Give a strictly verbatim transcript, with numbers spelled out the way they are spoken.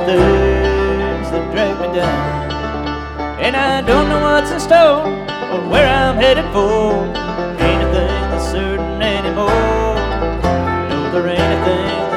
others that drag me down. And I don't know what's in store or where I'm headed for.